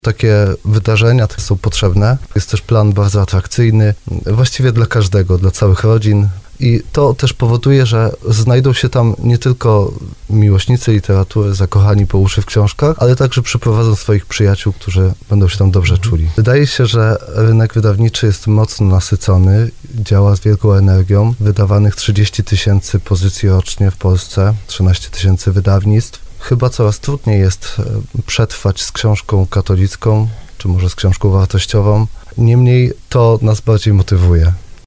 Takie wydarzenia są potrzebne. Jest też plan bardzo atrakcyjny, właściwie dla każdego, dla całych rodzin. I to też powoduje, że znajdą się tam nie tylko miłośnicy literatury, zakochani po uszy w książkach, ale także przyprowadzą swoich przyjaciół, którzy będą się tam dobrze czuli. Wydaje się, że rynek wydawniczy jest mocno nasycony, działa z wielką energią. Wydawanych 30 000 pozycji rocznie w Polsce, 13 000 wydawnictw. Chyba coraz trudniej jest przetrwać z książką katolicką, czy może z książką wartościową. Niemniej to nas bardziej motywuje.